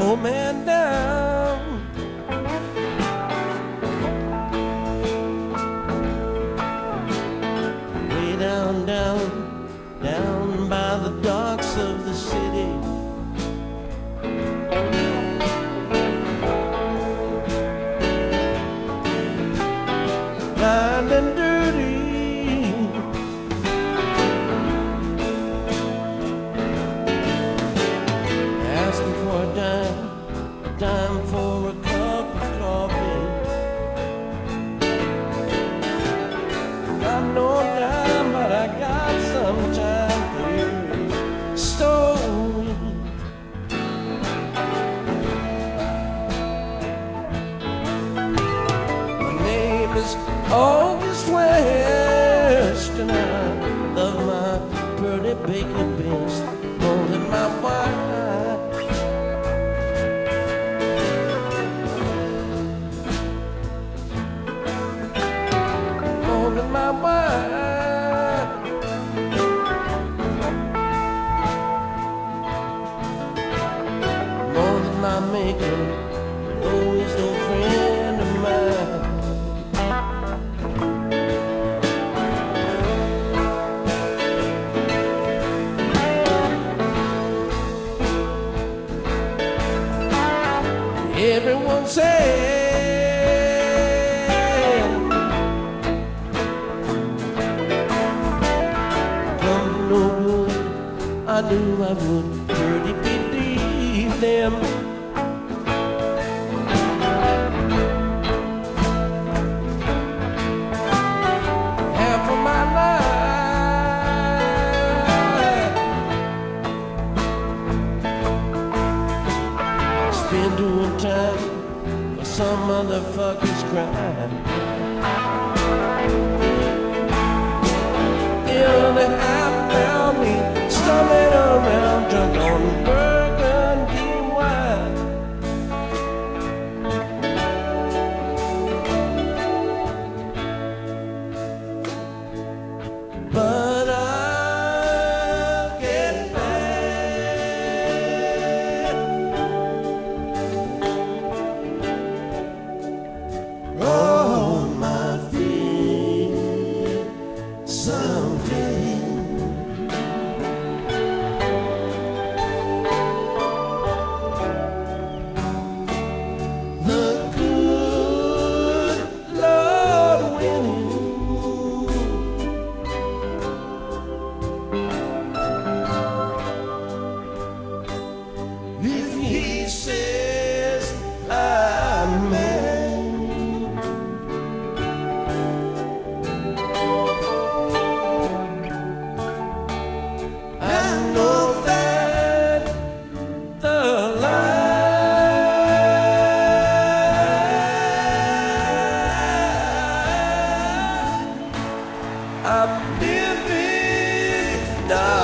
old man down. Way down, down, down by the docks of the city. Blind and dirty, asking for a dime for a cup of coffee. Got no dime, but I got some time for your story. My name is August West, and I love my pretty baked beans more than my wife. More than my wife. More than my maker, though he's no friend of mine. Everyone said, come to no good, I knew I would pretty believe them. Half of my life I spend doing time for some motherfucker's crime. The other half found me stumbling around, drunk on burgundy wine. But I'll get back on my feet someday. The good Lord willing, if He says amen, I know that the life I'm living now